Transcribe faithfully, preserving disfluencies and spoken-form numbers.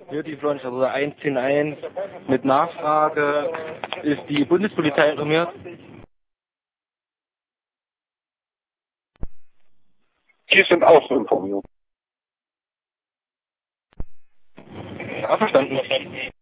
Hier die Florence, also eins zehn eins mit Nachfrage. Ist die Bundespolizei informiert? Die sind auch informiert. Ja, verstanden.